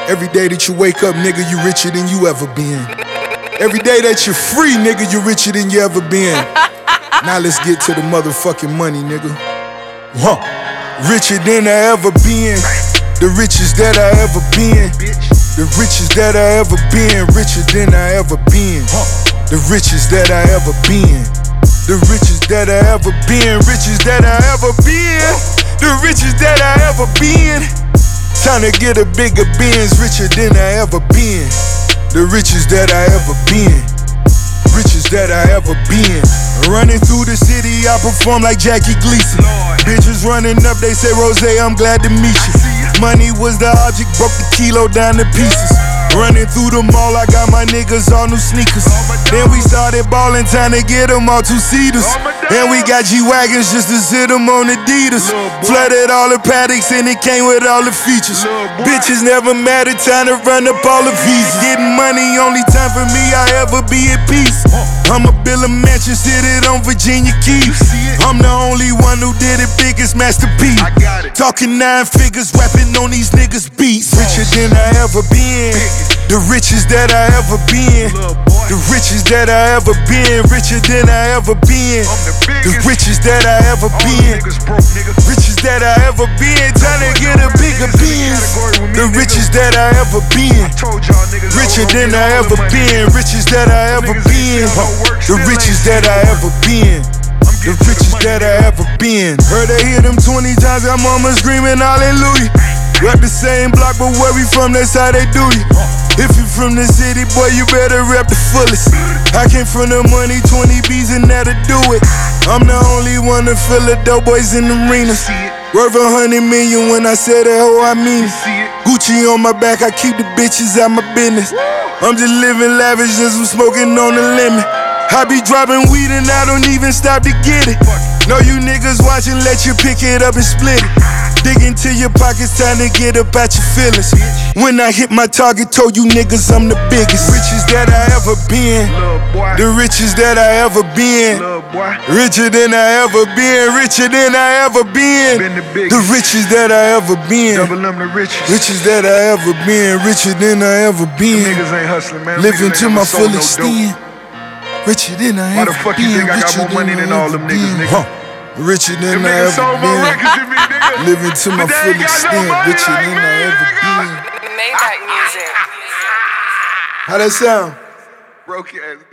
Every day that you wake up, nigga, you richer than you ever been. Every day that you're free, nigga, you richer than you ever been. Now let's get to the motherfucking money, nigga. Richer than I ever been. The richest that I ever been. The richest that I ever been. Richer than I ever been. The richest that I ever been. The richest that I ever been. Richest that I ever been. The richest that I ever been. Time to get a bigger Benz. Richer than I ever been. The richest that I ever been. Richest that I ever been. Running through the city, I perform like Jackie Gleason. Bitches running up, they say, Rose, I'm glad to meet you. Money was the object, broke the kilo down to pieces. Running through the mall, I got my niggas all new sneakers. Then we started ballin', time to get them all two-seaters. And we got G-Wagons just to sit them on Adidas. Flooded all the paddocks and it came with all the features. Bitches never mattered, time to run up all the visas. Getting money, only time for me, I ever be at peace. I'ma build a mansion, sit it on Virginia Keys. I'm the only one who did it, biggest masterpiece. Talking 9 figures, rapping on these niggas' beats. Richer than I ever been. The richest that I ever been. The richest that I ever been. Richer than I ever been. The richest that I ever been. Richest that I ever been. Trying to get a bigger Benz. The richest that I ever been. Richer than I ever been. Richest that I ever been. The richest that I ever been. The richest that I ever been. Heard I hear them 20 times, got mama screaming hallelujah. Rap the same block, but where we from, that's how they do you. If you from the city, boy, you better rap the fullest. I came from the money, 20 B's and that'll do it. I'm the only one to fill the dope boys in the arenas. Worth 100 million when I say that, oh, I mean it. Gucci on my back, I keep the bitches out my business. I'm just living lavish, just smoking on the limit. I be dropping weed and I don't even stop to get it. Know you niggas watching, let you pick it up and split it. Dig into your pockets, time to get up at your feelings. When I hit my target, told you niggas I'm the biggest. Richest that I ever been. The richest that I ever been. Richer than I ever been. Richer than I ever been. The richest that I ever been. Richest that I ever been. Richer than I ever been. Living to my full extent. Richer than I ever been. Richer than I ever been. Richer than I ever been. Living to my full extent. Richer than I ever been. Maybach music. How that sound? Broke ass.